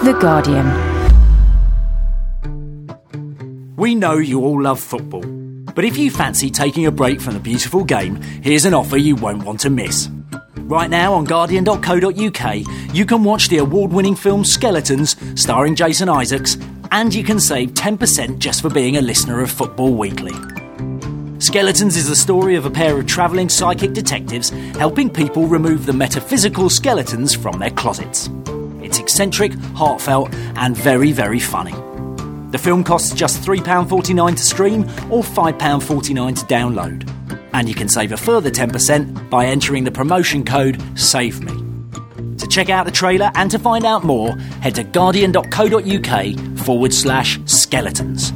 The Guardian. We know you all love football, but if you fancy taking a break from the beautiful game, here's an offer you won't want to miss. Right now on Guardian.co.uk, you can watch the award-winning film Skeletons, starring Jason Isaacs, and you can save 10% just for being a listener of Football Weekly. Skeletons is the story of a pair of travelling psychic detectives helping people remove the metaphysical skeletons from their closets. It's eccentric, heartfelt, and very, very funny. The film costs just £3.49 to stream or £5.49 to download. And you can save a further 10% by entering the promotion code SAVEME. To check out the trailer and to find out more, head to guardian.co.uk/skeletons.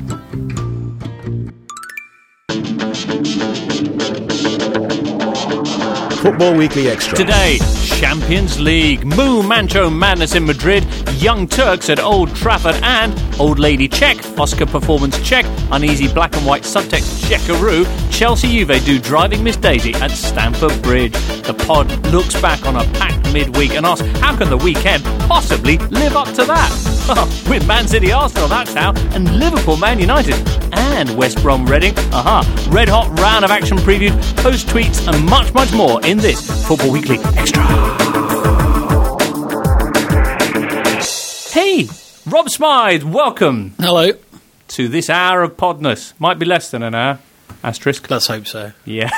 Football Weekly Extra. Today, Champions League, Moo Mancho Madness in Madrid, Young Turks at Old Trafford, and Old Lady check, Oscar performance check, uneasy black and white subtext checkaroo, Chelsea Juve do driving Miss Daisy at Stamford Bridge. The pod looks back on a packed midweek and asks, how can the weekend possibly live up to that? With Man City Arsenal, that's how, and Liverpool Man United, and West Brom Reading, red hot round of action preview, post tweets, and much, much more in this Football Weekly Extra. Hey, Rob Smythe, welcome. Hello. To this hour of podness. Might be less than an hour. Asterisk. Let's hope so. Yeah.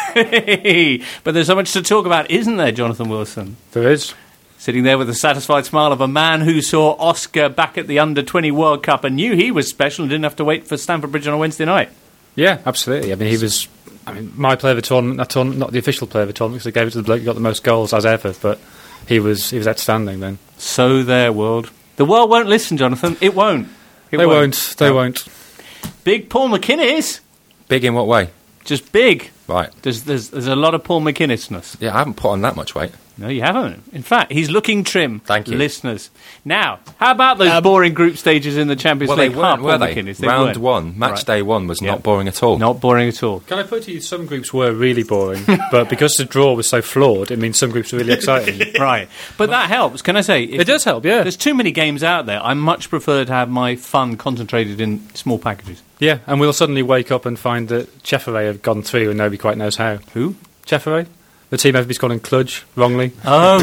But there's so much to talk about, isn't there, Jonathan Wilson? There is. Sitting there with the satisfied smile of a man who saw Oscar back at the Under-20 World Cup and knew he was special and didn't have to wait for Stamford Bridge on a Wednesday night. Yeah, absolutely. I mean, he was my player of the tournament, not the official player of the tournament, because they gave it to the bloke who got the most goals as ever, but he was outstanding then. So there, world. The world won't listen, Jonathan. It won't. They won't. Big Paul McInnes. Big in what way? Just big. Right. There's a lot of Paul McInnes-ness. Yeah, I haven't put on that much weight. No, you haven't. In fact, he's looking trim. Thank you. Listeners. Now, how about those boring group stages in the Champions League? They weren't, were they? Round one, match day one was not boring at all. Not boring at all. Can I put to you, some groups were really boring, but because the draw was so flawed, it means some groups were really exciting. Right. But that helps, can I say? It does help, yeah. There's too many games out there. I much prefer to have my fun concentrated in small packages. Yeah, and we'll suddenly wake up and find that Chefferay have gone through and nobody quite knows how. Who? Chefferay? The team everybody's calling Cludge, wrongly. Oh,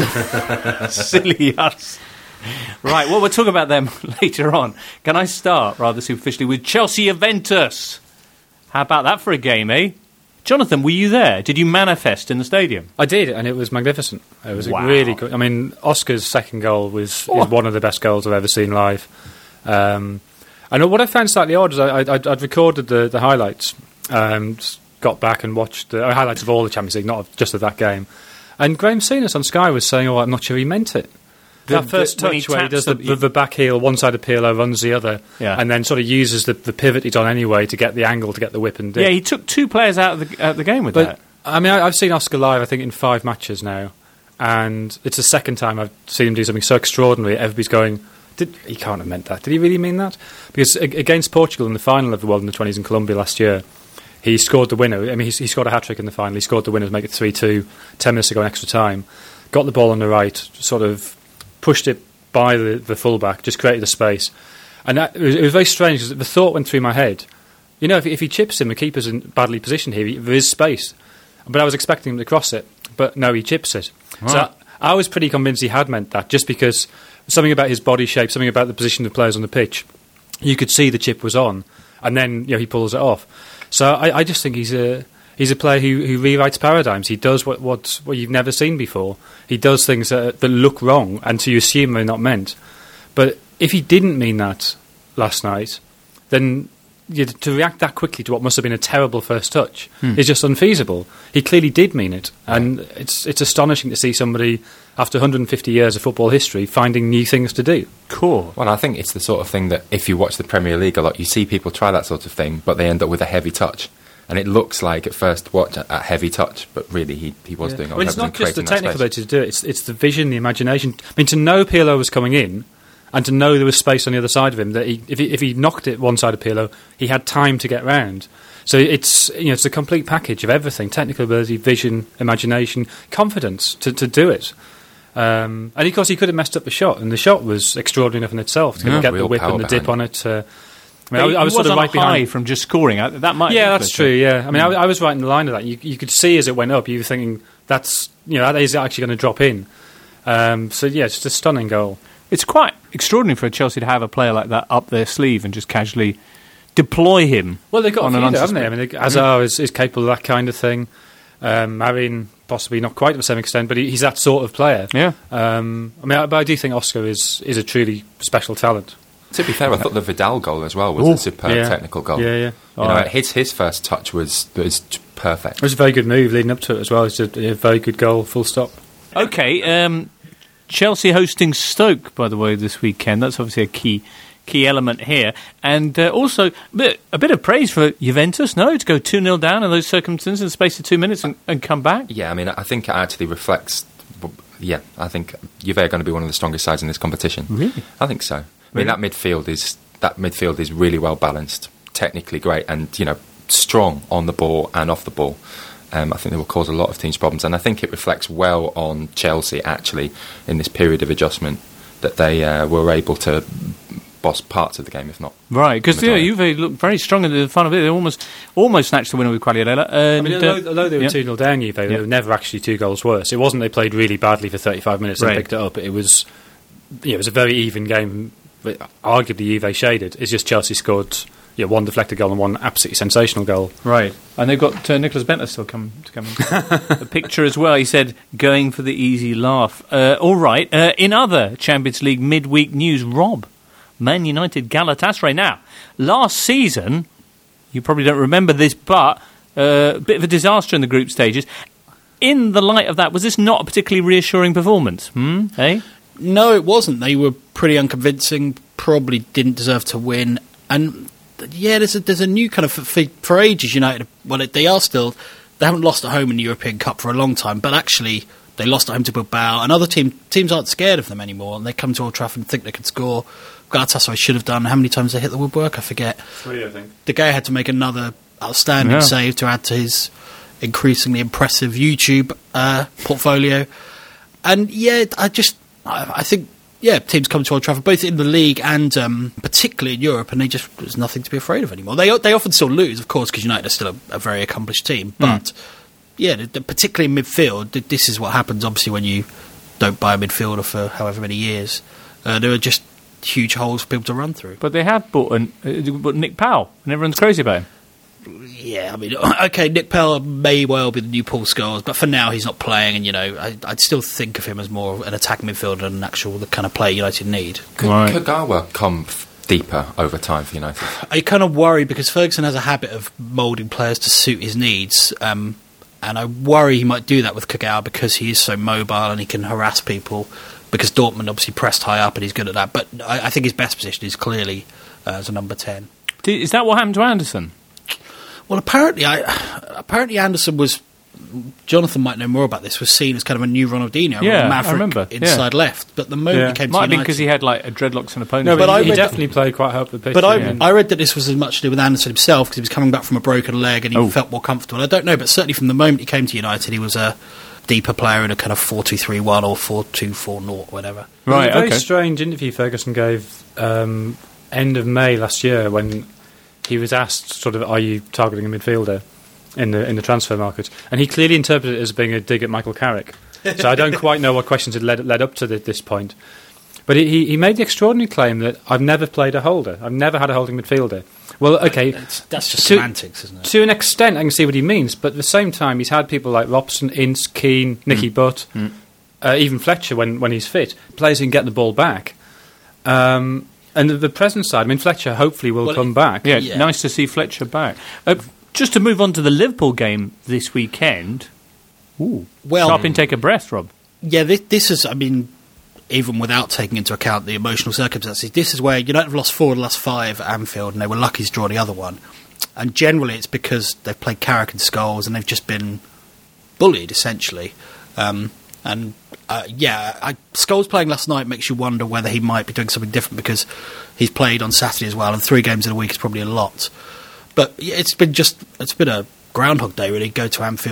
silly us. Right, well, we'll talk about them later on. Can I start, rather superficially, with Chelsea-Juventus? How about that for a game, eh? Jonathan, were you there? Did you manifest in the stadium? I did, and it was magnificent. It was really good. I mean, Oscar's second goal is one of the best goals I've ever seen live. And what I found slightly odd is I'd recorded the highlights, got back and watched the highlights of all the Champions League, not just of that game. And Graham Souness on Sky was saying, I'm not sure he meant it. That first touch where he does the back heel, one side of Pirlo, runs the other, and then sort of uses the pivot he's on anyway to get the angle, to get the whip and dip. Yeah, he took two players out of the game with that. I mean, I've seen Oscar live, I think, in 5 matches now, and it's the second time I've seen him do something so extraordinary. Everybody's going, he can't have meant that. Did he really mean that? Because against Portugal in the final of the World Under-20s in Colombia last year, he scored the winner. I mean, he scored a hat-trick in the final. He scored the winner to make it 3-2, 10 minutes to go in extra time. Got the ball on the right, sort of pushed it by the full-back, just created a space. And it was very strange, because the thought went through my head, if he chips him, the keeper's badly positioned here, there is space. But I was expecting him to cross it. But no, he chips it. Right. So I was pretty convinced he had meant that, just because something about his body shape, something about the position of the players on the pitch, you could see the chip was on, and then he pulls it off. So I just think he's a player who rewrites paradigms. He does what you've never seen before. He does things that look wrong, and so you assume they're not meant. But if he didn't mean that last night, then to react that quickly to what must have been a terrible first touch is just unfeasible. He clearly did mean it, and it's astonishing to see somebody, after 150 years of football history, finding new things to do. Cool. Well, I think it's the sort of thing that if you watch the Premier League a lot, you see people try that sort of thing, but they end up with a heavy touch. And it looks like, at first watch, a heavy touch, but really he was doing all it's not just the technical ability to do it, it's the vision, the imagination. I mean, to know Pirlo was coming in, and to know there was space on the other side of him, that if he knocked it one side of Pirlo, he had time to get round. So it's a complete package of everything: technical ability, vision, imagination, confidence to do it. And of course, he could have messed up the shot, and the shot was extraordinary enough in itself to get the Real whip power and the dip behind on it. I was sort of right high behind. from just scoring. That might. Yeah, that's true. Yeah, I mean, I was right in the line of that. You could see as it went up, you were thinking that is actually going to drop in. So yeah, it's just a stunning goal. It's quite extraordinary for Chelsea to have a player like that up their sleeve and just casually deploy him. Well, they've got on a an few, haven't they? I unsuspect- mean, Hazard is capable of that kind of thing. Marin, possibly not quite to the same extent, but he's that sort of player. Yeah. But I do think Oscar is a truly special talent. To be fair, I thought the Vidal goal as well was a superb yeah. technical goal. Yeah. His first touch was perfect. It was a very good move leading up to it as well. It's a very good goal, full stop. Okay, Chelsea hosting Stoke, by the way, this weekend. That's obviously a key element here. And also, a bit of praise for Juventus, no? To go 2-0 down in those circumstances in the space of 2 minutes and come back? Yeah, I mean, I think it actually reflects... Yeah, I think Juve are going to be one of the strongest sides in this competition. Really? I think so. I mean, that midfield is really well balanced, technically great, and strong on the ball and off the ball. I think they will cause a lot of teams problems, and I think it reflects well on Chelsea actually in this period of adjustment that they were able to boss parts of the game, if not. Right, because Juve looked very strong in the final bit. They almost snatched the winner with Quagliarella. I mean, although they were 2-0 down, Juve, they were never actually 2 goals worse. It wasn't they played really badly for 35 minutes and picked it up. It was a very even game. But arguably Juve shaded. It's just Chelsea scored one deflected goal and one absolutely sensational goal. Right, and they've got Nicholas Bentner still to come into the picture as well. He said, going for the easy laugh. All right, in other Champions League midweek news, Rob, Man United Galatasaray. Now, last season, you probably don't remember this, but a bit of a disaster in the group stages. In the light of that, was this not a particularly reassuring performance? Eh? No, it wasn't. They were pretty unconvincing, probably didn't deserve to win. And, yeah, there's a new kind of... For ages, United... Well, they haven't lost at home in the European Cup for a long time, but actually they lost at home to Bilbao, and other teams aren't scared of them anymore, and they come to Old Trafford and think they can score. Galatasaray should have done... How many times they hit the woodwork? I forget. 3, I think. De Gea had to make another outstanding save to add to his increasingly impressive YouTube portfolio. And, yeah, I think, teams come to Old Trafford, both in the league and particularly in Europe, and there's nothing to be afraid of anymore. They often still lose, of course, because United are still a very accomplished team. But, particularly in midfield, this is what happens, obviously, when you don't buy a midfielder for however many years. There are just huge holes for people to run through. But they have bought Nick Powell, and everyone's crazy about him. Yeah, I mean, okay, Nick Powell may well be the new Paul Scholes, but for now he's not playing, and I'd still think of him as more an attacking midfielder than the kind of player United need. Could Kagawa come deeper over time for United? I kind of worry because Ferguson has a habit of moulding players to suit his needs, and I worry he might do that with Kagawa because he is so mobile and he can harass people. Because Dortmund obviously pressed high up and he's good at that, but I think his best position is clearly as a number 10. Is that what happened to Anderson? Well, apparently Anderson was... Jonathan might know more about this. Was seen as kind of a new Ronaldinho, Maverick, I remember. Inside left. But the moment he came to Might United, have been because he had like a dreadlocks and a pony. No, but he definitely played quite hard with the pitch. But I read that this was as much to do with Anderson himself because he was coming back from a broken leg and he felt more comfortable. I don't know, but certainly from the moment he came to United, he was a deeper player in a kind of 4-2-3-1 or 4-2-4-0, whatever. Right. Very strange interview Ferguson gave end of May last year when he was asked, sort of, are you targeting a midfielder in the transfer market? And he clearly interpreted it as being a dig at Michael Carrick. So I don't quite know what questions had led up to this point. But he made the extraordinary claim that I've never played a holder. I've never had a holding midfielder. Well, okay. That's just semantics, isn't it? To an extent, I can see what he means. But at the same time, he's had people like Robson, Ince, Keane, Nicky Butt, even Fletcher when he's fit. Players who can get the ball back. And the present side, I mean, Fletcher hopefully will come back. Yeah, nice to see Fletcher back. Just to move on to the Liverpool game this weekend. Sharp intake of breath, Rob. Yeah, this is, I mean, even without taking into account the emotional circumstances, this is where United have lost 4 of the last 5 at Anfield, and they were lucky to draw the other one. And generally it's because they've played Carrick and Scholes, and they've just been bullied, essentially. Scholes playing last night makes you wonder whether he might be doing something different because he's played on Saturday as well, and 3 games in a week is probably a lot. But it's been a Groundhog Day, really. Go to Anfield,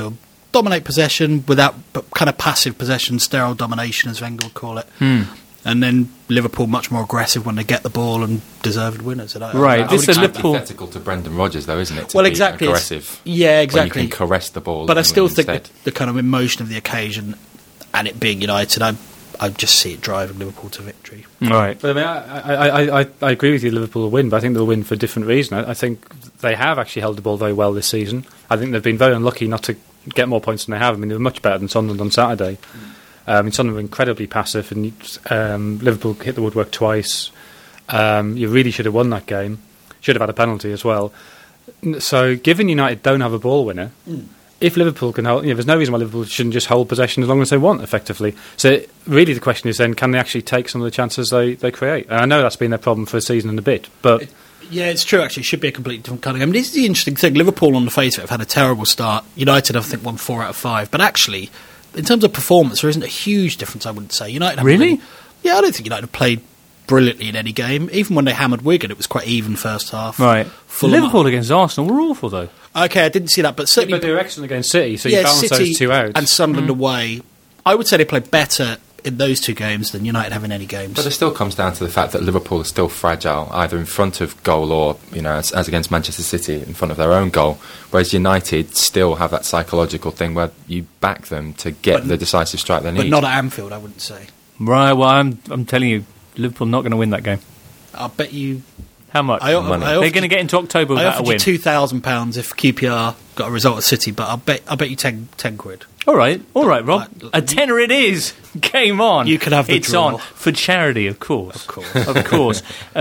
dominate possession without kind of passive possession, sterile domination, as Wenger would call it. And then Liverpool much more aggressive when they get the ball and deserved winners. And This is Liverpool antithetical to Brendan Rodgers, though, isn't it? Well, exactly. Aggressive. Yeah, exactly. When you can caress the ball. But I still think instead. the kind of emotion of the occasion and it being United, I just see it driving Liverpool to victory. Right. But I agree with you, Liverpool will win, but I think they'll win for a different reason. I think they have actually held the ball very well this season. I think they've been very unlucky not to get more points than they have. I mean, they were much better than Sunderland on Saturday. Sunderland were incredibly passive, and Liverpool hit the woodwork twice. You really should have won that game. Should have had a penalty as well. So, given United don't have a ball winner, if Liverpool can hold, there's no reason why Liverpool shouldn't just hold possession as long as they want, effectively. So, really, the question is then, can they actually take some of the chances they create? And I know that's been their problem for a season and a bit, but Yeah, it's true, actually. It should be a completely different kind of game. This is the interesting thing. Liverpool, on the face of it, have had a terrible start. United, I think, won 4 out of 5. But actually, in terms of performance, there isn't a huge difference, I wouldn't say. United haven't Really? Yeah, I don't think United have played brilliantly in any game. Even when they hammered Wigan, it was quite even first half. Right. Fulham- Liverpool against Arsenal were awful, though. Okay, I didn't see that, but certainly... but they were excellent against City, so you balance City those two out. and Sunderland away. I would say they played better in those 2 games than United have in any games. But it still comes down to the fact that Liverpool is still fragile, either in front of goal or, as against Manchester City, in front of their own goal. Whereas United still have that psychological thing where you back them to get the decisive strike they need. But not at Anfield, I wouldn't say. Right, well, I'm telling you, Liverpool not going to win that game. I'll bet you... How much? I offered They're going to get into October I without a offered win. you £2,000 if QPR got a result at City, but I'll bet you 10 quid. All right, Rob. A tenner it is. Game on. You can have the It's draw. on for charity, of course. Of course. Of course.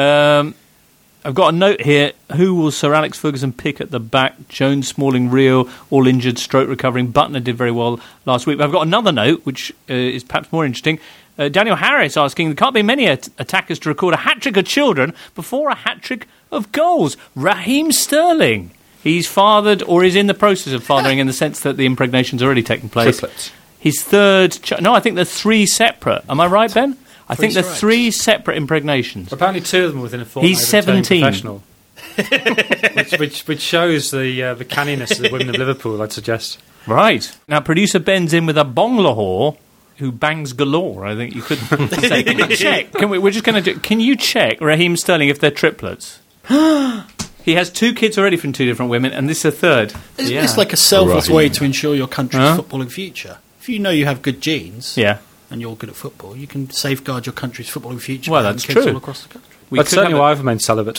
I've got a note here. Who will Sir Alex Ferguson pick at the back? Jones, Smalling, Rio, all injured, stroke recovering. Butner did very well last week. But I've got another note, which is perhaps more interesting. Daniel Harris asking, there can't be many attackers to record a hat-trick of children before a hat-trick of goals. Raheem Sterling. He's fathered, or is in the process of fathering, in the sense that the impregnation's already taken place. Triplets. His third... no, I think they're 3 separate. Am I right, Ben? I think they're strikes. 3 separate impregnations. Apparently 2 of them within a fortnight. He's of turning 17. Professional. which shows the canniness of the women of Liverpool, I'd suggest. Right. Now, producer Ben's in with a bong Lahore who bangs galore, I think you could say. Can you check? We're just going to do... Can you check, Raheem Sterling, if they're triplets? He has 2 kids already from 2 different women, and this is a third. Isn't Yeah. this like a selfless Right. way to ensure your country's Huh? footballing future? If you know you have good genes Yeah. and you're good at football, you can safeguard your country's footballing future. Well, by having that's kids true. all across the country. We That's could certainly have why I've remained celibate.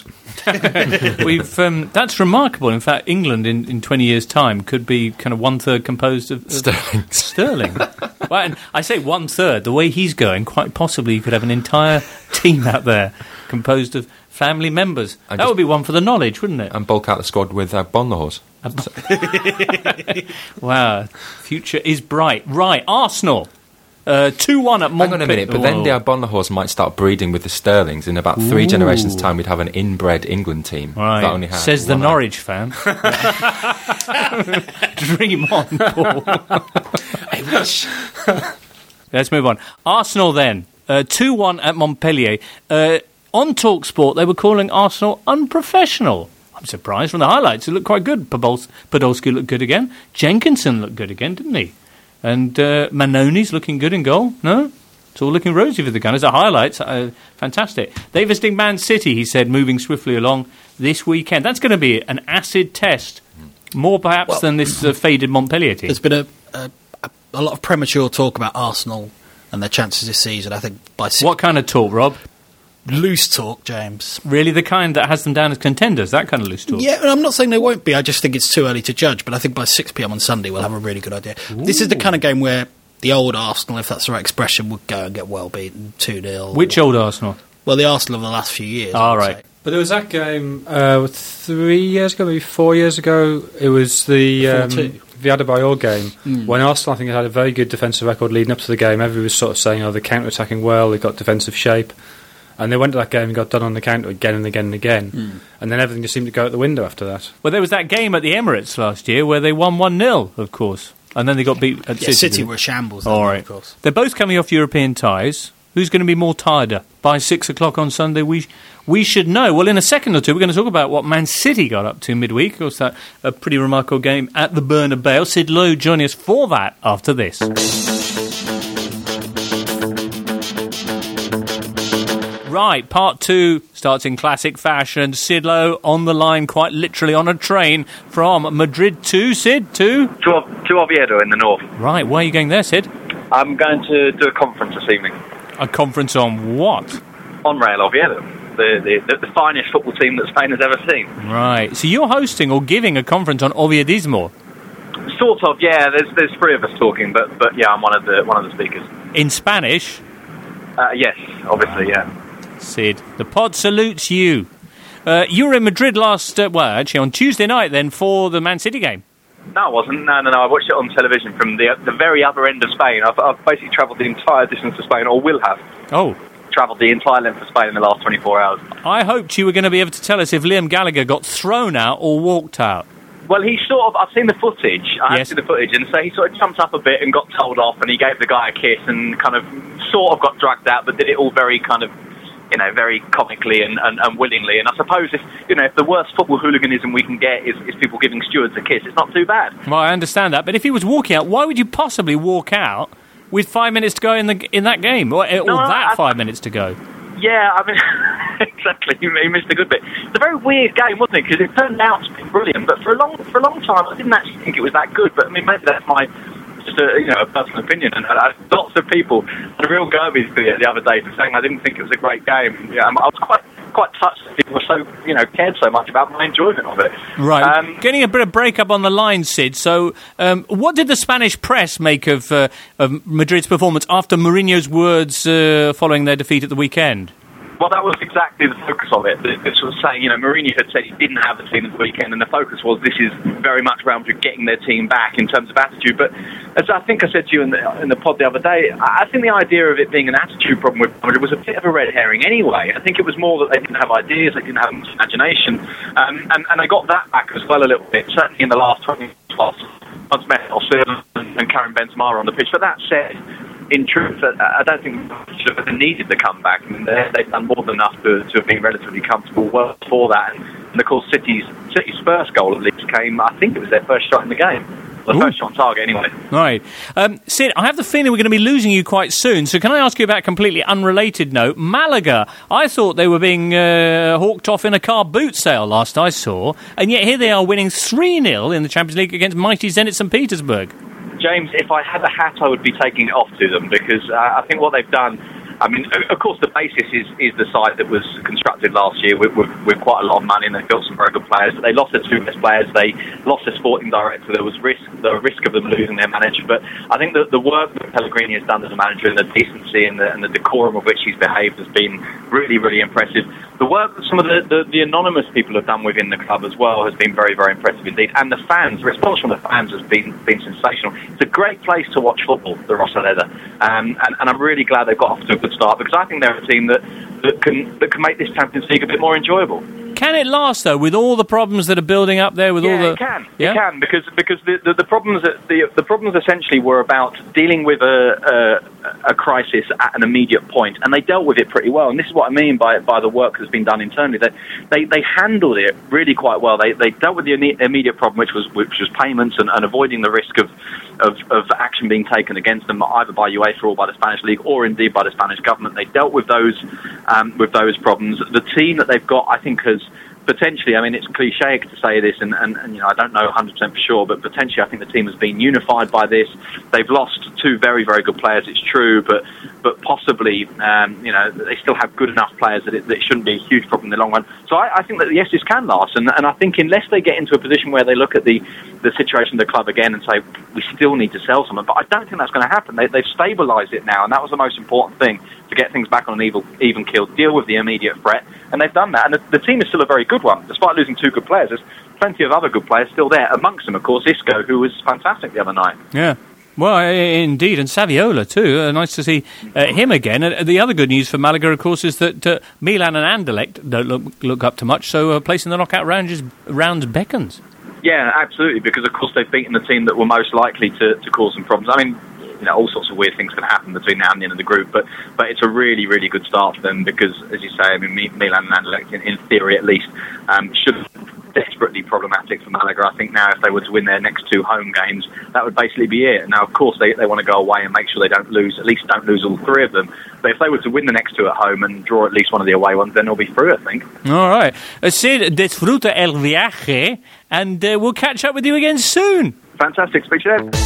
that's remarkable. In fact, England in 20 years' time could be kind of 1/3 composed of Sterling. Well, and I say 1/3. The way he's going, quite possibly you could have an entire team out there composed of family members. And That just- would be one for the knowledge, wouldn't it? And bulk out the squad with Bonlahors. Wow, future is bright. Right, Arsenal 2-1 at Montpellier. Hang on a minute, but then the Bonlahors might start breeding with the Sterlings. In about 3 generations' time, we'd have an inbred England team. Right, That only had says the one Norwich fan. Dream on, Paul. Let's move on. Arsenal then, 2-1 at Montpellier. On TalkSport, they were calling Arsenal unprofessional. I'm surprised from the highlights. It looked quite good. Podolski looked good again. Jenkinson looked good again, didn't he? And Manoni's looking good in goal. No? It's all looking rosy for the Gunners. The highlights are fantastic. They visiting Man City, he said, moving swiftly along this weekend. That's going to be an acid test. More perhaps than this faded Montpellier team. There's been a lot of premature talk about Arsenal and their chances this season. I think by What kind of talk, Rob? loose talk, James. Really the kind that has them down as contenders? That kind of loose talk? Yeah, and I'm not saying they won't be. I just think it's too early to judge. But I think by 6 p.m. on Sunday we'll have a really good idea. This is the kind of game where the old Arsenal, if that's the right expression, would go and get well beaten 2-0. Which old Arsenal? Well, the Arsenal of the last few years. I All would right. say. But there was that game 3 years ago, maybe 4 years ago. It was the 4-2. Adebayor game when Arsenal, I think, had a very good defensive record leading up to the game. Everybody was sort of saying, they're counter-attacking well, they've got defensive shape. And they went to that game and got done on the counter again and again and again. And then everything just seemed to go out the window after that. Well, there was that game at the Emirates last year where they won 1-0, of course. And then they got beat at Yeah, City City. were a shambles. All then, right. of course. They're both coming off European ties. Who's going to be more tired by 6 o'clock on Sunday? We should know. Well, in a second or two, we're going to talk about what Man City got up to midweek. Of course, a pretty remarkable game at the Bernabeu. Sid Lowe joining us for that after this. Right, part 2 starts in classic fashion. Sid Lowe on the line, quite literally on a train from Madrid to Sid to Oviedo in the north. Right, why are you going there, Sid? I'm going to do a conference this evening. A conference on what? On Real Oviedo, the finest football team that Spain has ever seen. Right, so you're hosting or giving a conference on Oviedismo? Sort of, yeah. There's 3 of us talking, but yeah, I'm one of the speakers. In Spanish? Yes, obviously, yeah. Sid, the pod salutes you. You were in Madrid on Tuesday night then for the Man City game. No, I wasn't. No. I watched it on television from the very other end of Spain. I've basically travelled the entire distance of Spain, or will have. Oh. Travelled the entire length of Spain in the last 24 hours. I hoped you were going to be able to tell us if Liam Gallagher got thrown out or walked out. Well, I've seen the footage. I have seen the footage, and so he sort of jumped up a bit and got told off, and he gave the guy a kiss and kind of sort of got dragged out, but did it all very kind of, very comically and willingly. And I suppose if the worst football hooliganism we can get is people giving stewards a kiss, it's not too bad. Well, I understand that, but if he was walking out, why would you possibly walk out with 5 minutes to go in that game, or 5 minutes to go? Yeah, I mean, exactly. He missed a good bit. It's a very weird game, wasn't it? Because it turned out to be brilliant, but for a long time, I didn't actually think it was that good. But I mean, maybe that's my just a personal opinion. And lots of people had a real go at me the other day for saying I didn't think it was a great game. Yeah, I was quite touched that people were so cared so much about my enjoyment of it. Right, getting a bit of break-up on the line, Sid. So, what did the Spanish press make of Madrid's performance after Mourinho's words following their defeat at the weekend? Well, that was exactly the focus of it. This was saying, Mourinho had said he didn't have the team at the weekend, and the focus was this is very much around getting their team back in terms of attitude. But as I think I said to you in the pod the other day, I think the idea of it being an attitude problem with Madrid was a bit of a red herring anyway. I think it was more that they didn't have ideas, they didn't have much imagination, and they got that back as well a little bit, certainly in the last 20 minutes once Messi and Karim Benzema are on the pitch. But that said, in truth, I don't think they should have needed the comeback. I mean, they've done more than enough to have been relatively comfortable well for that. And of course, City's first goal at least came, I think it was their first shot in the game. The first shot on target, anyway. Right. Sid, I have the feeling we're going to be losing you quite soon, so can I ask you about a completely unrelated note? Malaga, I thought they were being hawked off in a car boot sale last I saw, and yet here they are winning 3-0 in the Champions League against mighty Zenit St. Petersburg. James, if I had a hat, I would be taking it off to them, because I think what they've done, I mean, of course, the basis is the side that was constructed last year with quite a lot of money, and they built some very good players. But they lost their 2 best players. They lost their sporting director. There was the risk of them losing their manager. But I think that the work that Pellegrini has done as a manager, and the decency and the decorum of which he's behaved, has been really, really impressive. The work that some of the anonymous people have done within the club as well has been very, very impressive indeed. And the fans, the response from the fans has been sensational. It's a great place to watch football, the Rosaleda, and I'm really glad they've got off to a good start, because I think they're a team that can make this Champions League a bit more enjoyable. Can it last though, with all the problems that are building up there? It can. It can, because the problems the problems essentially were about dealing with a crisis at an immediate point, and they dealt with it pretty well. And this is what I mean by the work that's been done internally. They handled it really quite well. They dealt with the immediate problem, which was payments and avoiding the risk of action being taken against them either by UEFA or by the Spanish League or indeed by the Spanish government. They dealt with those problems. The team that they've got, I think, has potentially, I mean, it's cliche to say this, and I don't know 100% for sure, but potentially I think the team has been unified by this. They've lost 2 very, very good players, it's true, but possibly, they still have good enough players that it shouldn't be a huge problem in the long run. So I think that, yes, this can last, and I think unless they get into a position where they look at the situation of the club again and say, we still need to sell someone, but I don't think that's going to happen. They've stabilised it now, and that was the most important thing, to get things back on an even keel, deal with the immediate threat, and they've done that. And the team is still a very good one. Despite losing 2 good players, there's plenty of other good players still there. Amongst them, of course, Isco, who was fantastic the other night. Yeah. Well, indeed, and Saviola too. Nice to see him again. The other good news for Malaga, of course, is that Milan and Anderlecht don't look up to much, so placing the knockout rounds beckons. Yeah, absolutely, because of course they've beaten the team that were most likely to cause some problems. I mean, all sorts of weird things can happen between now and the end of the group. But it's a really, really good start for them because, as you say, I mean, Milan and Anderlecht, in theory at least, should desperately problematic for Malaga. I think now if they were to win their next 2 home games, that would basically be it. Now, of course, they want to go away and make sure they don't lose all 3 of them. But if they were to win the next 2 at home and draw at least one of the away ones, then they'll be through, I think. All right. Sid, disfruta el viaje, and we'll catch up with you again soon. Fantastic. Speak to you then.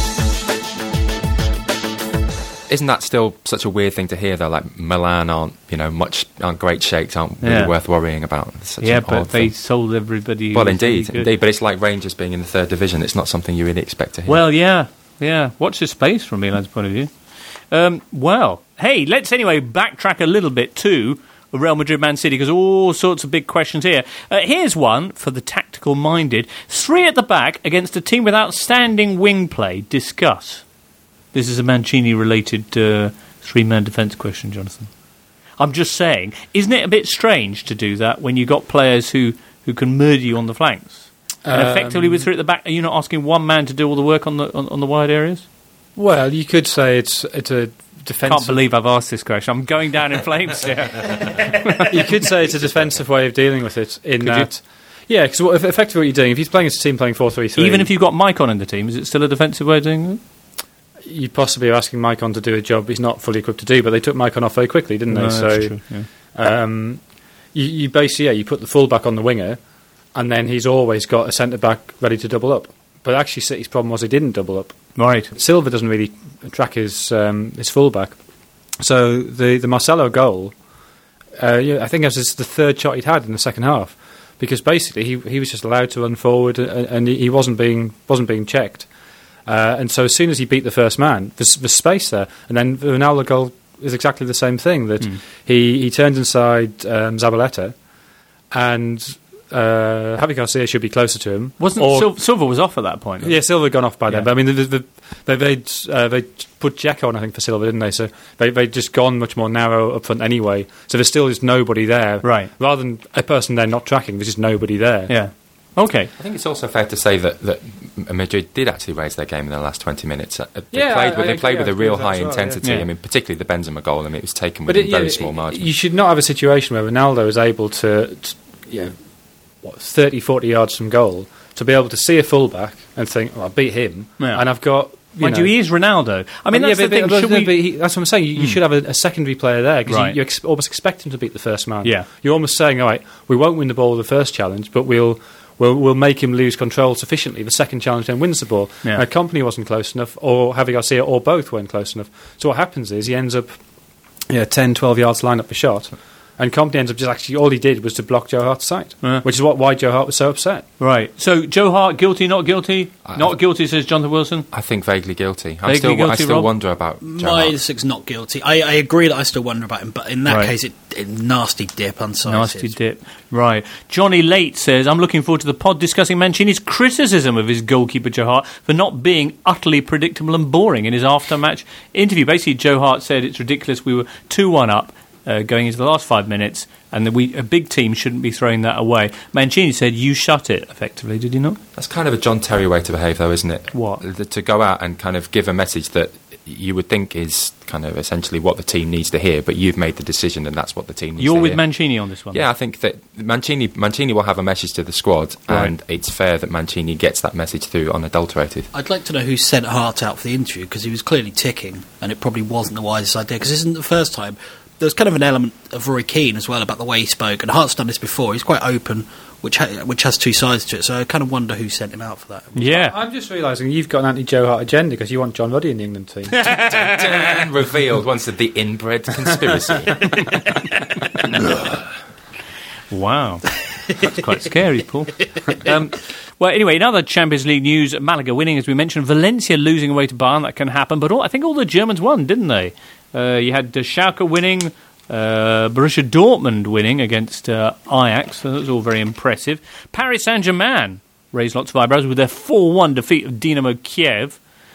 Isn't that still such a weird thing to hear, though? Like, Milan aren't great shakes, aren't really worth worrying about. But they sold everybody. Well, indeed. But it's like Rangers being in the 3rd division. It's not something you really expect to hear. Well, yeah. Watch this space from Milan's point of view. Well, hey, let's anyway backtrack a little bit to Real Madrid, Man City, because all sorts of big questions here. Here's one for the tactical-minded. 3 at the back against a team with outstanding wing play. Discuss. This is a Mancini-related 3-man defence question, Jonathan. I'm just saying, isn't it a bit strange to do that when you've got players who can murder you on the flanks? And effectively, with 3 at the back, are you not asking one man to do all the work on the wide areas? Well, you could say it's a defensive... Can't believe I've asked this question. I'm going down in flames here. You could say it's a defensive way of dealing with it. Yeah, because effectively what you're doing, if he's playing as a team playing 4-3-3... Even if you've got Maicon in the team, is it still a defensive way of doing it? You possibly are asking Maicon to do a job he's not fully equipped to do, but they took Maicon off very quickly, didn't they? No, that's true, yeah. You basically, you put the full-back on the winger, and then he's always got a centre-back ready to double up. But actually City's problem was he didn't double up. Right. Silva doesn't really track his full-back. So the Marcelo goal, I think it was the 3rd shot he'd had in the second half, because basically he was just allowed to run forward and he wasn't being checked. And so as soon as he beat the first man, there's space there. And then the Ronaldo goal is exactly the same thing, that he turns inside Zabaleta, and Javi Garcia should be closer to him. Silva was off at that point? Yeah, Silva had gone off by then. But I mean, they put Dzeko on, I think, for Silva, didn't they? So they'd just gone much more narrow up front anyway. So there still is nobody there. Right. Rather than a person there not tracking, there's just nobody there. Yeah. Okay. I think it's also fair to say that Madrid did actually raise their game in the last 20 minutes. They played with a real high intensity. Yeah. I mean, particularly the Benzema goal. I mean, it was taken with a very small margin. You should not have a situation where Ronaldo is able to 30, 40 yards from goal, to be able to see a fullback and think, I beat him, and I've got... Mind you, he is Ronaldo. I mean, that's the thing. That's what I'm saying. You should have a secondary player there, because you almost expect him to beat the first man. Yeah. You're almost saying, all right, we won't win the ball the first challenge, but we'll make him lose control sufficiently. The second challenge then wins the ball. Yeah. Kompany wasn't close enough, or Javi Garcia, or both weren't close enough. So what happens is he ends up 10, 12 yards to line up the shot, and Kompany ends up just actually, all he did was to block Joe Hart's sight, which is why Joe Hart was so upset. Right. So Joe Hart, guilty, not guilty? Not guilty, says Jonathan Wilson? I think vaguely guilty. I still wonder about Joe Hart. My 6 not guilty. I agree that I still wonder about him, but in that case, it nasty dip, unsighted. Nasty dip. Right. Johnny Late says, I'm looking forward to the pod discussing Mancini's criticism of his goalkeeper Joe Hart for not being utterly predictable and boring in his after-match interview. Basically, Joe Hart said it's ridiculous. We were 2-1 up going into the last 5 minutes, and a big team shouldn't be throwing that away. Mancini said, you shut it, effectively, did he not? That's kind of a John Terry way to behave, though, isn't it? What? To go out and kind of give a message that you would think is kind of essentially what the team needs to hear, but you've made the decision and that's what the team needs to hear. You're with Mancini on this one? Yeah, I think that Mancini will have a message to the squad, and it's fair that Mancini gets that message through unadulterated. I'd like to know who sent Hart out for the interview, because he was clearly ticking, and it probably wasn't the wisest idea, because this isn't the first time. There's kind of an element of Roy Keane as well about the way he spoke, and Hart's done this before. He's quite open, which has 2 sides to it, so I kind of wonder who sent him out for that. Yeah. I'm just realising you've got an anti-Joe Hart agenda because you want John Ruddy in the England team. Revealed once of the inbred conspiracy. Wow. That's quite scary, Paul. Well, anyway, in other Champions League news, Malaga winning, as we mentioned, Valencia losing away to Bayern, that can happen, but I think all the Germans won, didn't they? You had Schalke winning, Borussia Dortmund winning against Ajax, so that was all very impressive. Paris Saint-Germain raised lots of eyebrows with their 4-1 defeat of Dynamo Kiev.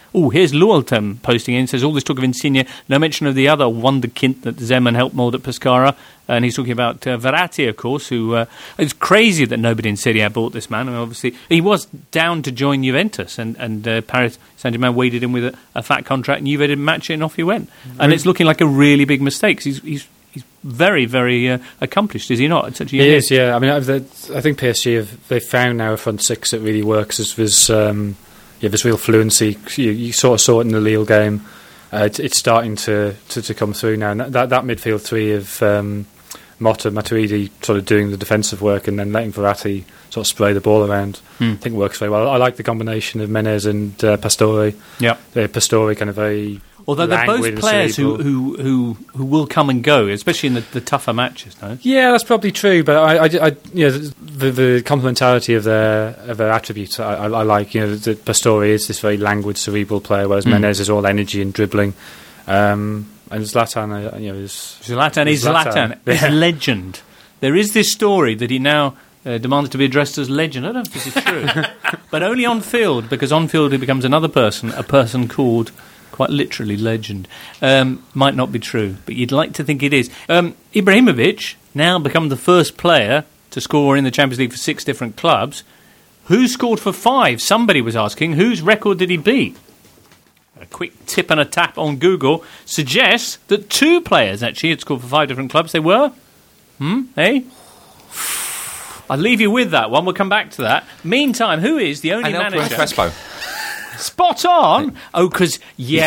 Here's Lualtem posting in, says all this talk of Insigne, no mention of the other wonderkind that Zeman helped mould at Pescara, and he's talking about Verratti, of course, who it's crazy that nobody in Serie A bought this man. I mean, obviously he was down to join Juventus, and Paris Saint-Germain waded in with a fat contract, and Juve didn't match it, and off he went. And it's looking like a really big mistake. He's very, very accomplished, is he not? At such a young age? He is, yeah. I mean, I think PSG they've found now a front six that really works. There's real fluency. You sort of saw it in the Lille game. It's starting to come through now. And that midfield three of Motta, Matuidi sort of doing the defensive work and then letting Verratti sort of spray the ball around, I think works very well. I like the combination of Menez and Pastore. Yeah, Pastore kind of a... Although they're both players who will come and go, especially in the tougher matches, no? Yeah, that's probably true. But the complementarity of their attributes, I like. The Pastore is this very languid, cerebral player, whereas Menez is all energy and dribbling. And Zlatan, Zlatan is Zlatan. He's a legend. There is this story that he now demanded to be addressed as legend. I don't know if this is true, but only on field, because on field he becomes another person, a person called. Quite literally legend. Might not be true, but you'd like to think it is. Ibrahimovic now become the first player to score in the Champions League for 6 different clubs. Who scored for 5? Somebody was asking. Whose record did he beat? A quick tip and a tap on Google suggests that 2 players actually had scored for 5 different clubs. They were? Hey? I'll leave you with that one. We'll come back to that. Meantime, who is the only manager... Crespo. Spot on! Oh, because,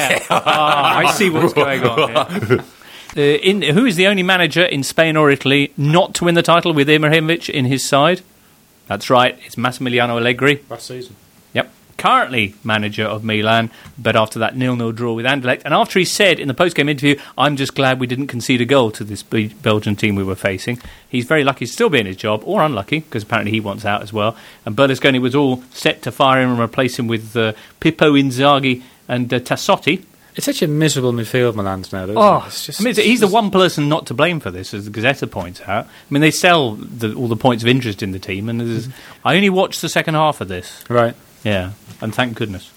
I see what's going on here. Who is the only manager in Spain or Italy not to win the title with Ibrahimovic in his side? That's right, it's Massimiliano Allegri. Last season. Yep. Currently manager of Milan, but after that 0-0 draw with Anderlecht, and after he said in the post-game interview, I'm just glad we didn't concede a goal to this Belgian team we were facing, he's very lucky to still be in his job, or unlucky, because apparently he wants out as well. And Berlusconi was all set to fire him and replace him with Pippo Inzaghi and Tassotti. It's such a miserable midfield, Milan's now. He's the one person not to blame for this, as the Gazzetta points out. I mean, they sell all the points of interest in the team, and I only watched the second half of this. Right. Yeah, and thank goodness.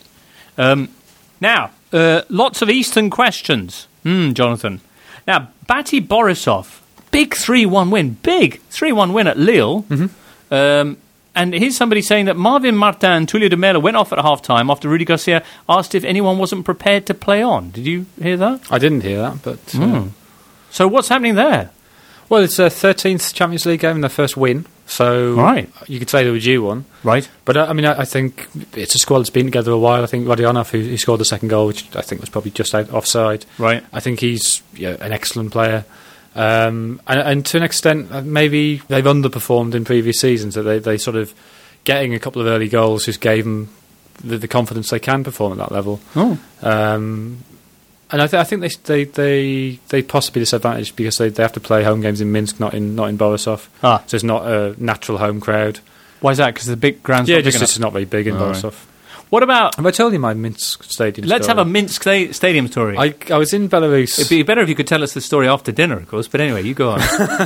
Now, lots of Eastern questions. Jonathan. Now, Bati Borisov, big 3-1 win. Big 3-1 win at Lille. Mm-hmm. And here's somebody saying that Marvin Martin and Tulio de Melo went off at half-time after Rudy Garcia asked if anyone wasn't prepared to play on. Did you hear that? I didn't hear that, but... So what's happening there? Well, it's their 13th Champions League game and their first win. So you could say they were due one. Right. But I think it's a squad that's been together a while. I think Rodionov, who scored the second goal, which I think was probably just offside. Right. I think he's an excellent player. And to an extent, maybe they've underperformed in previous seasons. That they sort of getting a couple of early goals just gave them the confidence they can perform at that level. And I think they possibly disadvantaged because they have to play home games in Minsk, not in Borisov. So it's not a natural home crowd. Why is that? Because the big ground's not big enough? It's not very big in Borisov. Right. What about... Have I told you my Minsk stadium Let's story? have a Minsk stadium story. I was in Belarus. It'd be better if you could tell us the story after dinner, of course. But anyway, you go on.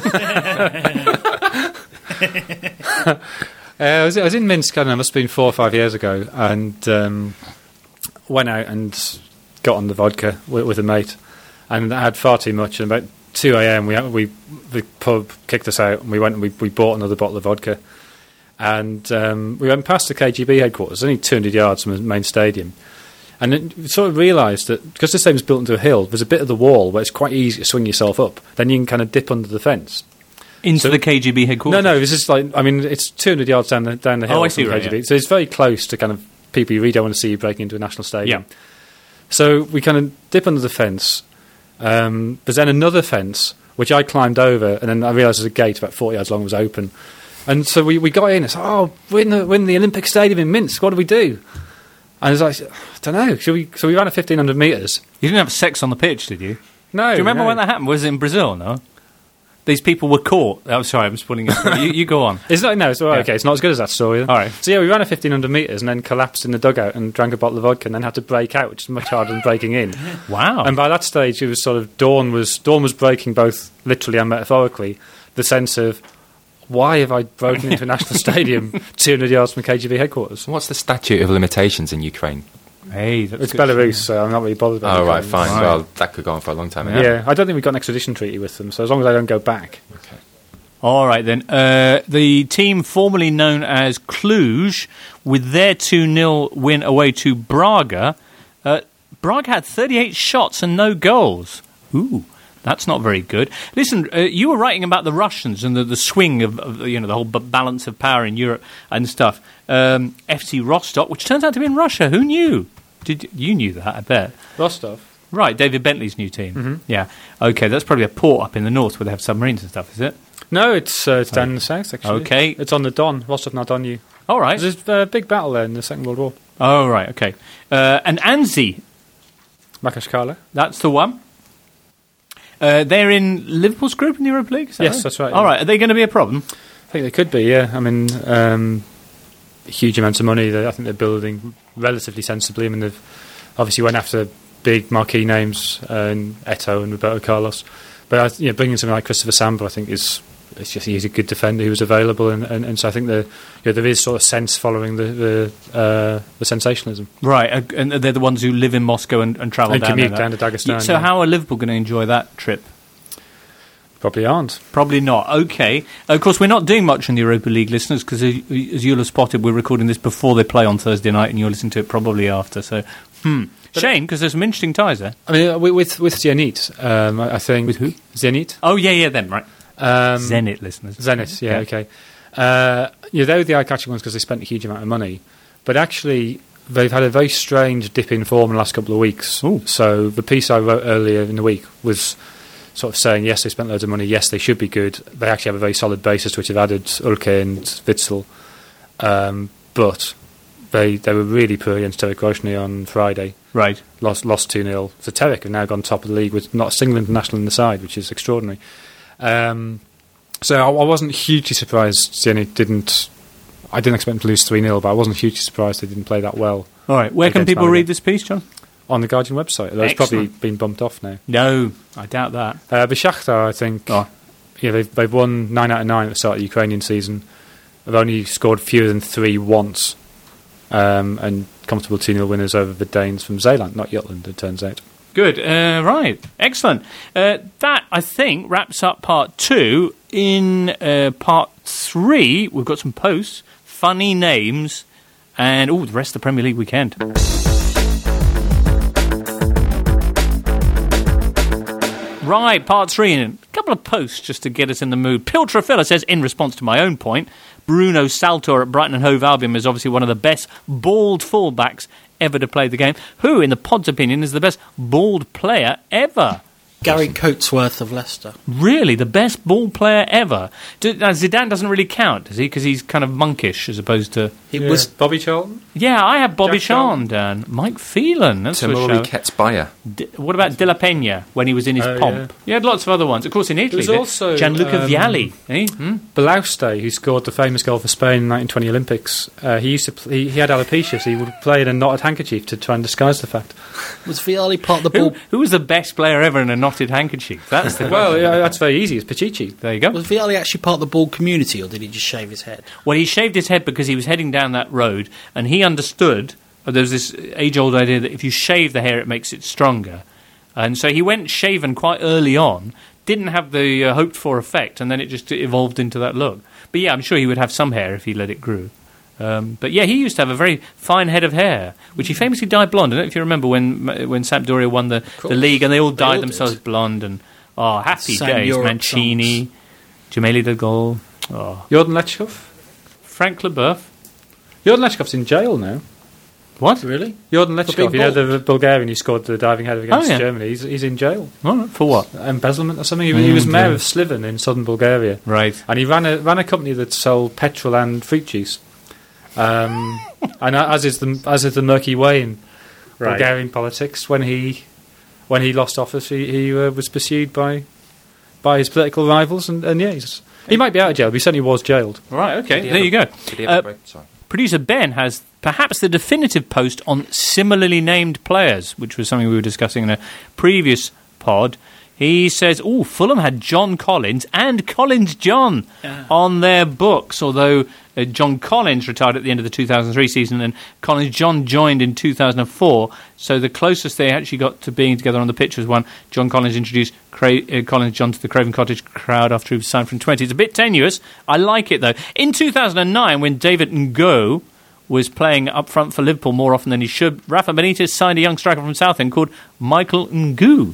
I was in Minsk, I don't know, it must have been 4 or 5 years ago, and went out and got on the vodka with a mate, and I had far too much. And about 2 a.m. the pub kicked us out, and we went and we bought another bottle of vodka, and we went past the KGB headquarters, only 200 yards from the main stadium, and then we sort of realised that because the stadium's built into a hill, there's a bit of the wall where it's quite easy to swing yourself up. Then you can kind of dip under the fence. Into the KGB headquarters? No, it's just it's 200 yards down the hill. Oh, I see, from right, KGB. yeah. So it's very close to kind of people you really don't want to see breaking into a national stadium. Yeah. So we kind of dip under the fence. There's then another fence, which I climbed over, and then I realised there's a gate about 40 yards long was open. And so we got in, and said, we're in the Olympic Stadium in Minsk, what do we do? And I was like, I don't know, so we ran at 1,500 metres. You didn't have sex on the pitch, did you? No. Do you remember when that happened? Was it in Brazil, no? These people were caught. I'm sorry, I'm spoiling it. You go on. It's not okay. It's not as good as that story. Then. All right. So we ran at 1,500 metres and then collapsed in the dugout and drank a bottle of vodka and then had to break out, which is much harder than breaking in. Wow. And by that stage, it was sort of dawn was breaking both literally and metaphorically. The sense of why have I broken into a national stadium 200 yards from KGB headquarters? What's the statute of limitations in Ukraine? Hey, that's It's good. Belarus, so I'm not really bothered about it. Oh, right, fine. Right. Well, that could go on for a long time. Yeah, I don't think we've got an extradition treaty with them, so as long as I don't go back. Okay. All right, then. The team formerly known as Cluj, with their 2-0 win away to Braga, Braga had 38 shots and no goals. Ooh, that's not very good. Listen, you were writing about the Russians and the swing of the whole balance of power in Europe and stuff. FC Rostov, which turns out to be in Russia. Who knew? You knew that, I bet. Rostov? Right, David Bentley's new team. Yeah. Okay, that's probably a port up in the north where they have submarines and stuff, is it? No, it's down in the south, actually. Okay. It's on the Don, Rostov-na-Don. All right. There's a big battle there in the Second World War. Oh, right, okay. And Anzi, Makashkala? that's the one. They're in Liverpool's group in the Europa League? Is that Yes, right? that's right, All yeah. right, are they going to be a problem? I think they could be, yeah. I mean, huge amounts of money. I think they're building relatively sensibly. I mean, they've obviously went after big marquee names, Eto'o and Roberto Carlos. But bringing something like Christopher Samba, I think, he's a good defender who was available, and so I think there is sort of sense following the sensationalism. Right, and they're the ones who live in Moscow and travel And down commute there. down to Dagestan, So yeah. how are Liverpool going to enjoy that trip? Probably aren't. Probably not. Okay. Of course, we're not doing much in the Europa League, listeners, because as you'll have spotted, we're recording this before they play on Thursday night, and you'll listen to it probably after. So, shame, because there's some interesting ties there. I mean, with Zenit, I think... With who? Zenit. Oh, yeah, them, right. Zenit listeners. Zenit, yeah, okay. They were the eye-catching ones because they spent a huge amount of money. But actually, they've had a very strange dip in form in the last couple of weeks. Ooh. So the piece I wrote earlier in the week was sort of saying, yes, they spent loads of money, yes, they should be good. They actually have a very solid basis to which they've added Ulke and Witzel. But they were really poor against Terek Grozny on Friday. Right. Lost 2-0. So Terek have now gone top of the league with not a single international in the side, which is extraordinary. So I wasn't hugely surprised Zenit didn't... I didn't expect them to lose 3-0, but I wasn't hugely surprised they didn't play that well. All right. Where can Against people Malaga. read this piece, John? On the Guardian website. Although it's probably Excellent. been bumped off now. No, I doubt that. But Shakhtar, I think... Oh. They've won 9 out of 9 at the start of the Ukrainian season. They've only scored fewer than 3 once. And comfortable 2-0 winners over the Danes from Zeeland, not Jutland, it turns out. Good. Right. Excellent. That, I think, wraps up part 2. In part 3, we've got some posts, funny names, and the rest of the Premier League weekend. Right, part 3, and a couple of posts just to get us in the mood. Piltrafilla says, in response to my own point, Bruno Saltor at Brighton and Hove Albion is obviously one of the best bald fullbacks ever to play the game. Who, in the pod's opinion, is the best bald player ever? Gary Coatsworth of Leicester. Really, the best ball player ever. Zidane doesn't really count, does he? Because he's kind of monkish as opposed to... He was Bobby Charlton? Yeah, I have Bobby Jack Charlton. Charlton, Dan. Mike Phelan, that's for Tamori sure. Ketsbaya. What about De La Pena when he was in his Oh, pomp? He had lots of other ones. Of course, in Italy, was also, Gianluca Vialli. Belauste, who scored the famous goal for Spain in the 1920 Olympics, he had alopecia, so he would play in a knotted handkerchief to try and disguise the fact. Was Vialli part of the ball? Who was the best player ever in a knotted handkerchief? That's the Well, question. yeah, that's very easy. It's Pachichi. There you go. Was Vialli actually part of the ball community, or did he just shave his head? Well, he shaved his head because he was heading down that road, and he understood. There's this age-old idea that if you shave the hair, it makes it stronger, and so he went shaven quite early on. Didn't have the hoped-for effect, and then it just evolved into that look. But yeah, I'm sure he would have some hair if he let it grow. But yeah, he used to have a very fine head of hair, which he famously dyed blonde. I don't know if you remember when Sampdoria won the league, and they all dyed themselves blonde. And happy Sang days! Europe Mancini, Gemelli de Gaulle, Jordan Lechkov? Frank Leboeuf. Jordan Lechkov's in jail now. What? Really? Jordan being Lechkov, the Bulgarian who scored the diving header against Germany, he's in jail. All right, for what? Embezzlement or something. He was mayor of Sliven in southern Bulgaria. Right. And he ran a company that sold petrol and fruit juice. And as is the murky way in Bulgarian politics, when he lost office, he was pursued by his political rivals, and he might be out of jail, but he certainly was jailed. Right, okay, there you go. Did he have a break? Sorry. Producer Ben has perhaps the definitive post on similarly named players, which was something we were discussing in a previous pod. He says, Fulham had John Collins and Collins John on their books, although John Collins retired at the end of the 2003 season, and Collins-John joined in 2004. So the closest they actually got to being together on the pitch was when John Collins introduced Collins-John to the Craven Cottage crowd after he was signed from 20. It's a bit tenuous. I like it, though. In 2009, when David Ngo was playing up front for Liverpool more often than he should, Rafa Benitez signed a young striker from Southend called Michael Ngu.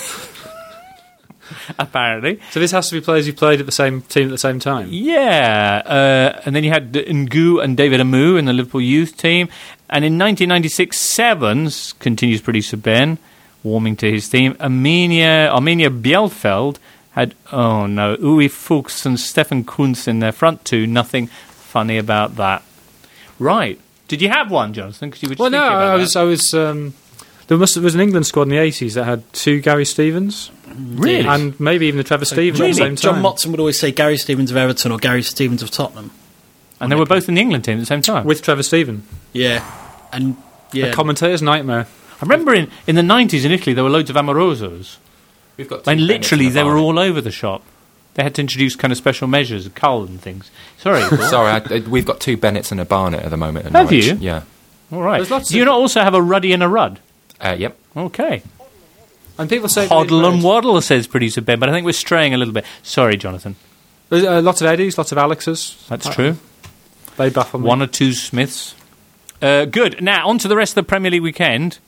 Apparently. So this has to be players who played at the same team at the same time? Yeah. And then you had Ngu and David Amu in the Liverpool youth team. And in 1996-7, continues producer Ben, warming to his theme, Arminia Bielefeld had, Uwe Fuchs and Stefan Kuntz in their front two. Nothing funny about that. Right. Did you have one, Jonathan? Because you were just thinking about that. I was. There was an England squad in the 80s that had 2 Gary Stevens. Really? And maybe even the Trevor Stevens at the same time. John Motson would always say Gary Stevens of Everton or Gary Stevens of Tottenham. And they were both in the England team at the same time? With Trevor Steven. Yeah. And A commentator's nightmare. I remember in the 90s in Italy there were loads of Amorosos. We've got And literally they were all over the shop. They had to introduce kind of special measures, cull and things. Sorry. Sorry, we've got 2 Bennetts and a Barnett at the moment. At Have Norwich. you? Yeah. All right. Do you not also have a Ruddy and a Rudd? Yep. Okay. And people say Hoddle and Waddle, says producer Ben, but I think we're straying a little bit. Sorry, Jonathan. Lots of Eddies, lots of Alexes. That's true. They baffle me. 1 or 2 Smiths. Good. Now, on to the rest of the Premier League weekend.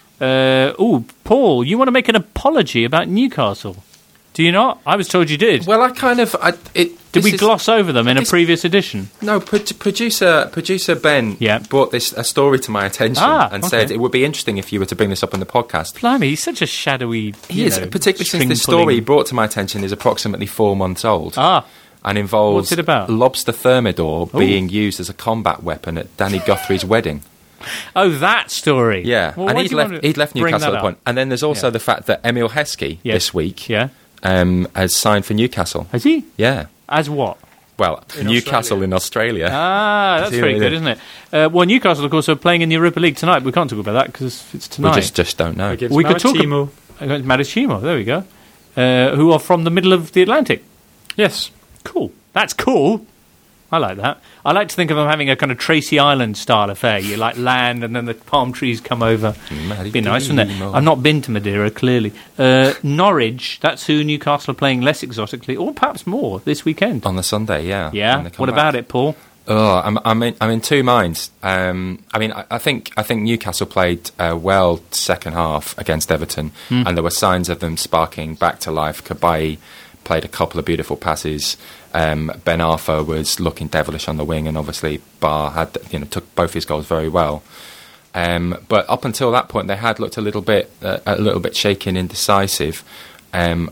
Paul, you want to make an apology about Newcastle? Do you not? I was told you did. Well, I kind of... Did we gloss over them in a previous edition? No, producer Ben brought a story to my attention and said it would be interesting if you were to bring this up on the podcast. Blimey, he's such a shadowy... He is, particularly since this story he brought to my attention is approximately 4 months old. And involves what's it about? lobster thermidor being used as a combat weapon at Danny Guthrie's wedding. Oh, that story. Yeah, well, and he'd left Newcastle at the point. And then there's also the fact that Emil Heskey this week has signed for Newcastle. Has he? Yeah. As what? Well, Newcastle in Australia. That's very good, isn't it? Well, Newcastle, of course, are playing in the Europa League tonight. We can't talk about that because it's tonight. We just don't know. We could talk about Marítimo, there we go, who are from the middle of the Atlantic. Yes. Cool. That's cool. I like that. I like to think of them having a kind of Tracy Island style affair. You like land and then the palm trees come over. It'd be nice, wouldn't it? I've not been to Madeira, clearly. Norwich, that's who Newcastle are playing less exotically, or perhaps more, this weekend. On the Sunday, yeah. Yeah? What about it, Paul? Oh, I'm in 2 minds. I think Newcastle played well second half against Everton, and there were signs of them sparking back to life. Cabaye played a couple of beautiful passes. Ben Arfa was looking devilish on the wing, and obviously Barr had took both his goals very well. But up until that point, they had looked a little bit shaky and indecisive, and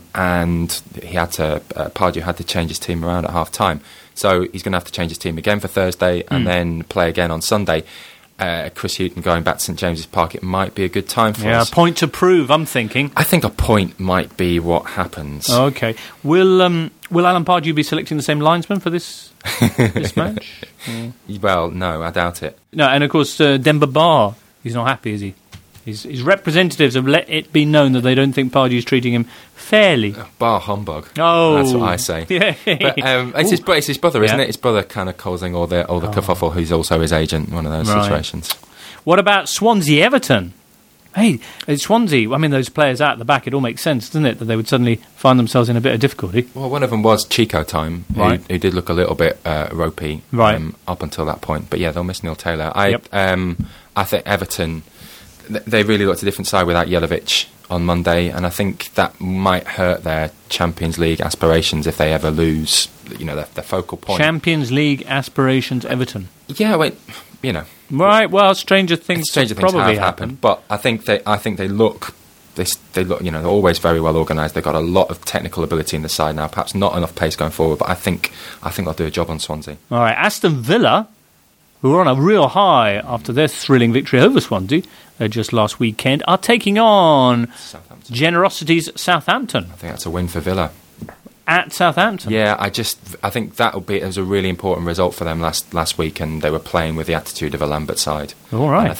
Pardew had to change his team around at half time. So he's going to have to change his team again for Thursday, and then play again on Sunday. Chris Hughton going back to St James's Park, it might be a good time for us. Yeah, a point to prove, I'm thinking. I think a point might be what happens. Okay. Will Alan Pardew be selecting the same linesman for this match? Well, no, I doubt it. No, and of course, Demba Ba, he's not happy, is he? His representatives have let it be known that they don't think Pardew's treating him fairly. Bar humbug. Oh, that's what I say. Yeah. But it's his brother, isn't it? His brother kind of causing all the kerfuffle, who's also his agent. One of those situations. What about Swansea Everton? Hey, Swansea. I mean, those players out at the back. It all makes sense, doesn't it? That they would suddenly find themselves in a bit of difficulty. Well, one of them was Chico Time, who did look a little bit ropey up until that point. But yeah, they'll miss Neil Taylor. I think Everton. They really looked a different side without Jelavic on Monday, and I think that might hurt their Champions League aspirations if they ever lose, their focal point. Champions League aspirations, Everton. Yeah, Right. Well, stranger things probably have happened, but I think they look. They look. They're always very well organised. They've got a lot of technical ability in the side now. Perhaps not enough pace going forward, but I think they'll do a job on Swansea. All right, Aston Villa, who were on a real high after their thrilling victory over Swansea just last weekend, are taking on Generosity's Southampton. I think that's a win for Villa. At Southampton? Yeah, I think it was a really important result for them last week, and they were playing with the attitude of a Lambert side. All right. And I think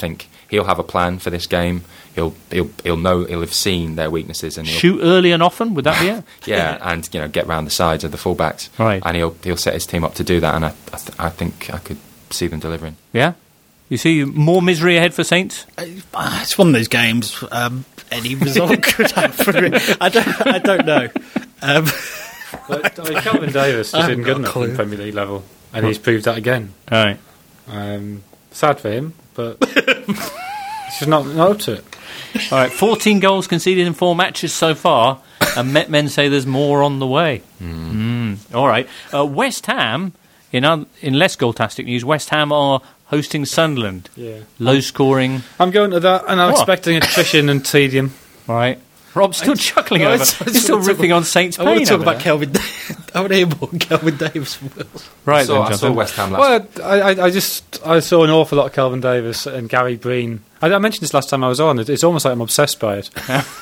he'll have a plan for this game. He'll know, he'll have seen their weaknesses, and he'll Shoot early and often, would that be it? yeah, and get round the sides of the fullbacks, Right. And he'll set his team up to do that, and I think I could see them delivering. Yeah? You see more misery ahead for Saints? It's one of those games. Any result could happen. I don't know. But, Calvin Davis I just haven't isn't got good a enough clue. in Premier League level, and he's proved that again. All right. Sad for him, but he's just not up to it. All right, 14 goals conceded in 4 matches so far, and Met men say there's more on the way. All right. West Ham, in less goal-tastic news, West Ham are hosting Sunderland. Yeah. Low scoring. I'm going to that, and I'm What? expecting attrition and tedium. All right. Rob's still chuckling I over. just He's still wanna talk ripping on Saints' I want pain. to talk over about there. Kelvin. I want to hear more Kelvin Davis from Wills. Right, then, I saw Jonathan. West Ham last. Well, I saw an awful lot of Calvin Davis and Gary Breen. I mentioned this last time I was on. It's almost like I'm obsessed by it.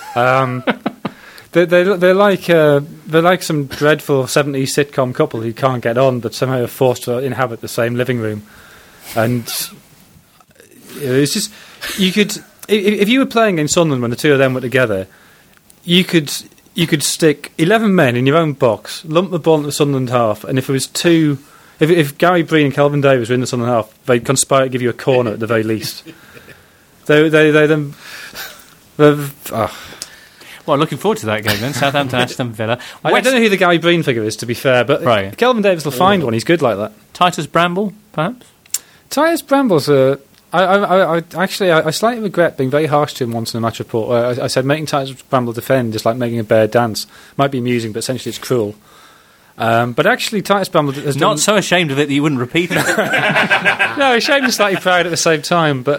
They're like some dreadful 70s sitcom couple who can't get on, but somehow are forced to inhabit the same living room. And it's just you could if you were playing in Sunderland when the two of them were together, you could stick 11 men in your own box, lump the ball into the Sunderland half, and if it was two. If Gary Breen and Calvin Davis were in the Sunderland half, they'd conspire to give you a corner at the very least. Well, looking forward to that game then. Southampton, Aston Villa. I don't know who the Gary Breen figure is, to be fair, but Right. Calvin Davis will find one. He's good like that. Titus Bramble, perhaps? Titus Bramble's I slightly regret being very harsh to him once in a match report. Where I said making Titus Bramble defend is like making a bear dance. Might be amusing, but essentially it's cruel. But actually, Titus Bramble has Not done... so ashamed of it that you wouldn't repeat it. No, ashamed and slightly proud at the same time. But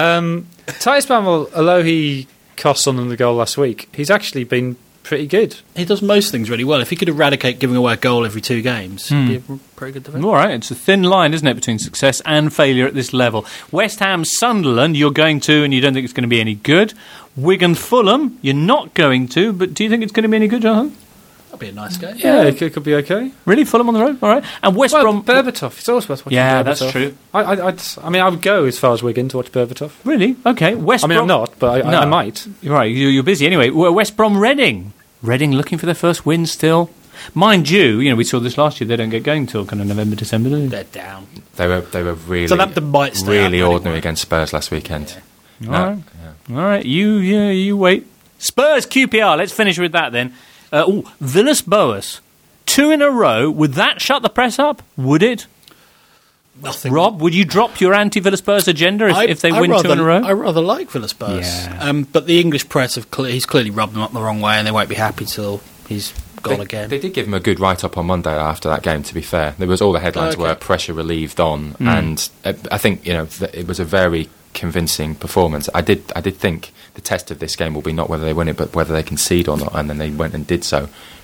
Titus Bramble, although he cost Sunderland the goal last week, he's actually been pretty good. He does most things really well. If he could eradicate giving away a goal every 2 games, he'd be a pretty good defender. All right, it's a thin line, isn't it, between success and failure at this level. West Ham, Sunderland, you're going to, and you don't think it's going to be any good. Wigan, Fulham, you're not going to, but do you think it's going to be any good, Jonathan? That'd be a nice game. Yeah, it could be okay. Really, Fulham on the road? All right. And West Brom... Berbatov. It's always worth watching Yeah, Berbatov. that's true. I mean, I would go as far as Wigan to watch Berbatov. Really? Okay. West I mean, Brom... I'm not, but I might. Right, you're busy anyway. West Brom, Reading. Reading looking for their first win still. Mind you, we saw this last year, they don't get going till kind of November, December, do they? They're down. They were really Southampton might stay up really anyway. ordinary against Spurs last weekend. All right. All right, you wait. Spurs, QPR, let's finish with that then. Villas-Boas, 2 in a row. Would that shut the press up? Would it? Nothing. Rob, would you drop your anti-Villas-Boas agenda if they win 2 in a row? I rather like Villas-Boas. Yeah. But the English press, he's clearly rubbed them up the wrong way, and they won't be happy till he's gone again. They did give him a good write-up on Monday after that game, to be fair. There was all the headlines were pressure relieved on, and I think it was a very convincing performance. I did think the test of this game will be not whether they win it, but whether they concede or not, and then they went and did so.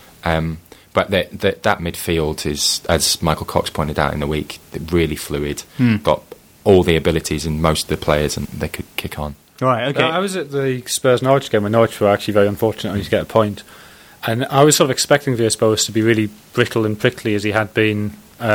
But that midfield is, as Michael Cox pointed out in the week, really fluid. Got all the abilities in most of the players, and they could kick on. Right, okay. I was at the Spurs-Norwich game where Norwich were actually very unfortunate only to get a point. And I was sort of expecting Villas-Boas to be really brittle and prickly as he had been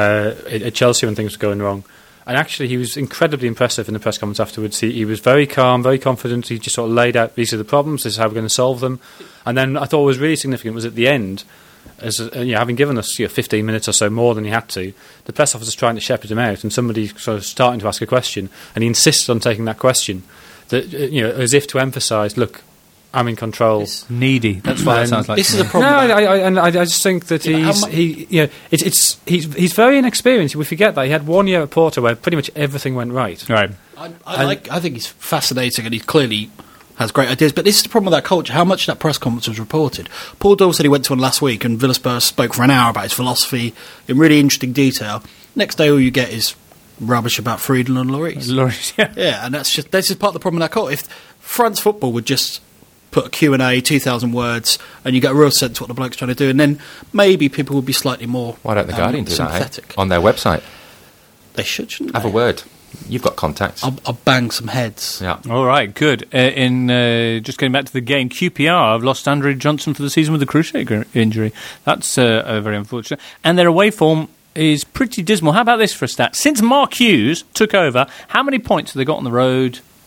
at Chelsea when things were going wrong. And actually, he was incredibly impressive in the press conference afterwards. He was very calm, very confident. He just sort of laid out, these are the problems, this is how we're going to solve them. And then I thought what was really significant was at the end, as having given us 15 minutes or so more than he had to, the press officer's trying to shepherd him out, and somebody sort of starting to ask a question, and he insisted on taking that question, that as if to emphasise, look, I'm in control. It's needy. That's what it sounds like. This to is me. a problem. No, I just think that he's very inexperienced. We forget that he had 1 year at Porto where pretty much everything went right. Right. I think he's fascinating, and he clearly has great ideas. But this is the problem with that culture. How much that press conference was reported. Paul Doyle said he went to one last week, and Villas-Boas spoke for an hour about his philosophy in really interesting detail. Next day, all you get is rubbish about Friedel and Lloris. Yeah. Yeah, and this is part of the problem with that culture. If France football would just put a Q&A, 2,000 words, and you get a real sense of what the bloke's trying to do, and then maybe people would be slightly more Why don't the Guardian do that sympathetic. on their website? They should, shouldn't Have they? a word. You've got contacts. I'll bang some heads. Yeah. All right, good. Just getting back to the game, QPR have lost Andre Johnson for the season with a cruciate injury. That's very unfortunate. And their away form is pretty dismal. How about this for a stat? Since Mark Hughes took over, how many points have they got on the road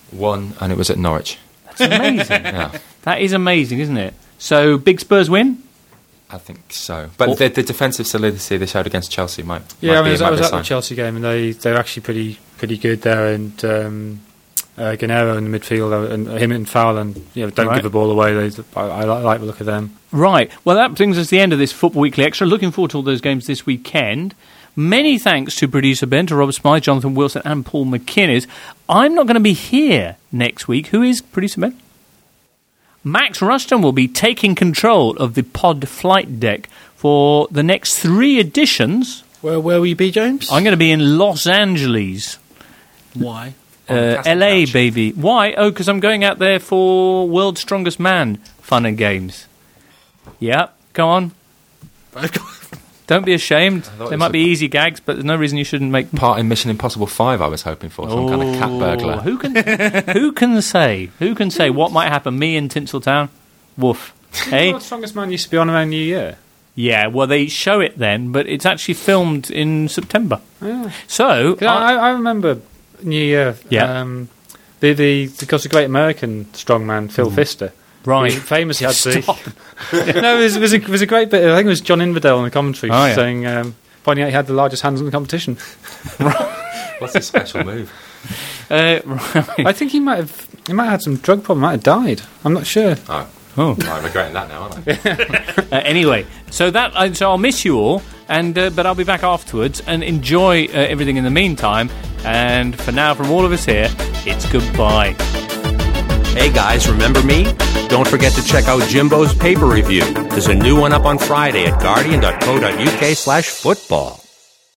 One, and it was at Norwich. That's amazing. Yeah, That is amazing, isn't it? So, big Spurs win? I think so. But the defensive solidity they showed against Chelsea might. Yeah, might I was at the sign. Chelsea game, and they're actually pretty good there, and Guerrero in the midfield, and him and Fowler, and don't Right. give the ball away. I like the look of them. Right. Well, that brings us to the end of this Football Weekly Extra. Looking forward to all those games this weekend. Many thanks to producer Ben, to Robert Smythe, Jonathan Wilson and Paul McInnes. I'm not going to be here next week. Who is producer Ben? Max Ruston will be taking control of the pod flight deck for the next 3 editions. Where will you be, James? I'm going to be in Los Angeles. Why? LA, baby. Why? Oh, because I'm going out there for World's Strongest Man fun and games. Yeah, go on. Don't be ashamed. thought There it might was be easy gags, but there's no reason you shouldn't make... Part in Mission Impossible 5 I was hoping for, some kind of cat burglar. Who can say? Who can say what might happen? Me in Tinseltown? Woof. Hey? World's Strongest Man used to be on around New Year. Yeah, well, they show it then, but it's actually filmed in September. Yeah. So... 'Cause I remember New Year. Yeah. Because the great American strongman Phil Pfister. Right. He famously had Stop. No, it was a great bit. I think it was John Inverdale in the commentary Oh, pointing out he had the largest hands in the competition. What's his special move? Right. I think he might have had some drug problem. Might have died. I'm not sure. Oh, Oh. I'm regretting that now, aren't I? Anyway, so I'll miss you all, but I'll be back afterwards and enjoy everything in the meantime. And for now, from all of us here, it's goodbye. Hey guys, remember me? Don't forget to check out Jimbo's paper review. There's a new one up on Friday at guardian.co.uk/football.